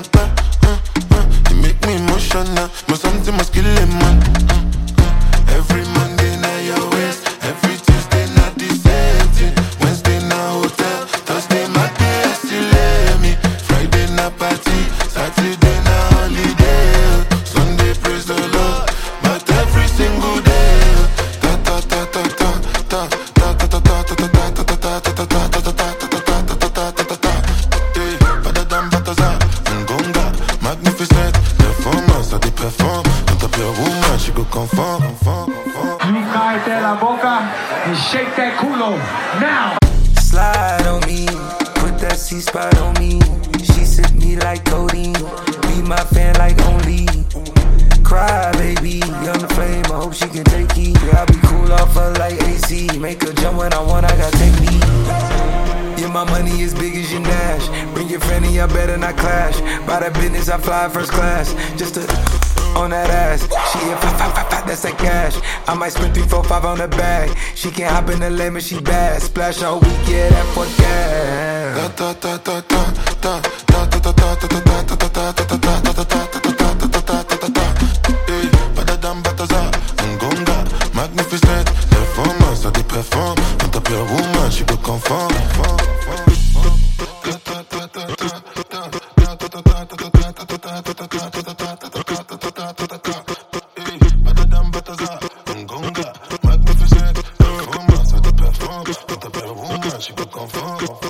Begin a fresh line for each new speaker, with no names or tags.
You make me emotional, but something must kill him, man. Every Monday night your waist, every Tuesday not the same thing. Wednesday na hotel, Thursday my day still me. Friday na party, Saturday na holiday. Sunday praise the Lord, but every single day. Ta ta ta ta ta ta ta ta ta ta ta ta ta ta ta ta ta ta. Hey, better than Bataza and Gonga, magnificent performance. I dey perform, don't up your woman, she go confirm.
Cállate la boca and shake that culo now.
Slide on me, put that C-spot on me. She sip me like codeine, be my fan like only. Cry, baby, on the flame, I hope she can take heat. I be cool off her like AC, make her jump when I want, I got technique. Yeah, my money as big as your Nash. Bring your friend and y'all better not clash. By that business, I fly first class, just to on that ass. She hit 5, that's that cash. I might spend 3, 4, 5 on the bag. She can't hop in the lane, but she bad. Splash all week, yeah, that for gas.
Ta ta ta ta ta ta ta ta ta ta ta ta ta ta ta ta ta. Hey, better than Bataza and Gonga, magnificent performance. I dey perform, don't up your woman, she go confirm. Magnificent performance, I dey perform, don't up your woman, she go confirm.